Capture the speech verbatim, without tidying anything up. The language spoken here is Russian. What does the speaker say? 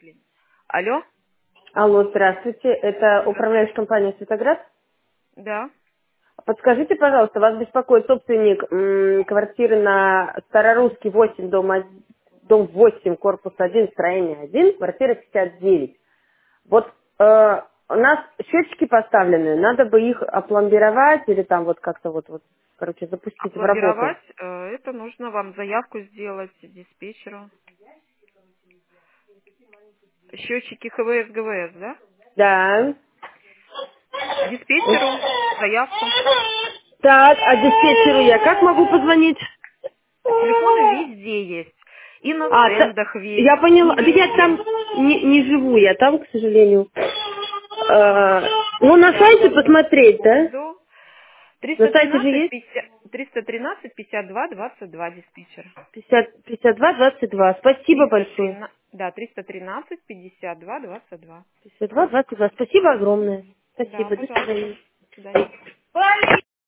Алло? Алло, здравствуйте. Это управляющая компания «Светоград». Да. Подскажите, пожалуйста, вас беспокоит собственник м, квартиры на Старорусский восемь, дом, один- дом восемь, корпус один, строение один, квартира пятьдесят девять. Вот э, у нас счетчики поставлены, надо бы их опломбировать или там вот как-то вот, вот, короче, запустить в работу. Опломбировать, э, это нужно вам заявку сделать диспетчеру. Счетчики ХВС, ГВС, да? Да. Диспетчеру заявку. Так, а диспетчеру я как могу позвонить? Телефоны везде есть. И на А, та- стендах я есть, поняла. и Да я там везде. не, не живу, я там, к сожалению. Э, ну, на Сейчас сайте вам посмотреть, да? найду. На триста сайте же тринадцать есть пятьдесят, триста тринадцать пятьдесят два двадцать два диспетчер. пятьдесят, пятьдесят два двадцать два. Спасибо триста большое. тринадцать, да, триста тринадцать пятьдесят два двадцать два. пятьдесят два двадцать два. Спасибо огромное. Да, Спасибо. До пожалуйста. свидания. До свидания.